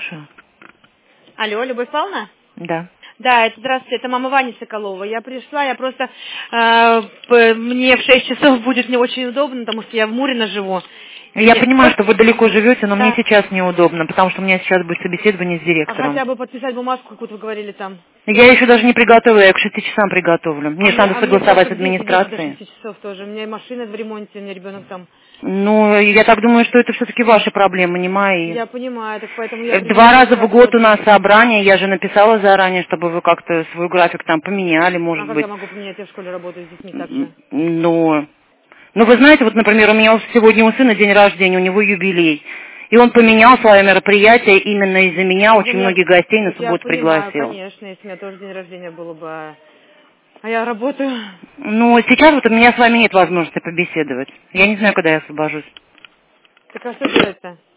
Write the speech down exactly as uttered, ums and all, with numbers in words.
слушаю. Алло, Любовь Павловна? Да. Да, это, здравствуйте, это мама Вани Соколова. Я пришла, я просто, э, п- мне в шесть часов будет не очень удобно, потому что я в Мурино живу. Я Мне- понимаю, что вы далеко живете, но Да. мне сейчас неудобно, потому что у меня сейчас будет собеседование с А директором. хотя бы подписать бумажку, какую-то вы говорили там. Я еще даже не приготовила, я к шести часам приготовлю. Мне а же надо мне, а мне согласовать с просто где сидеть до администрацией. шести часов тоже? У меня и машина в ремонте, у меня ребенок там. Ну, я так думаю, что это все-таки ваши проблемы, не мои. Я понимаю, так поэтому я Э, примерно Два раза час в год у ночи. нас собрание, я же написала заранее, чтобы вы как-то свой график там поменяли, А может как быть. я могу поменять? Я в школе работаю с детьми так М, же. Ну, ну вы знаете, вот, например, у меня сегодня у сына день рождения, у него юбилей. И он поменял свое мероприятие именно из-за меня, Так у очень меня, многих гостей на так я субботу понимаю, пригласил. конечно, если у меня тоже день рождения было бы, а а я работаю. Ну, сейчас вот у меня с вами нет возможности побеседовать. Я не знаю, когда я освобожусь. Так а что делать-то?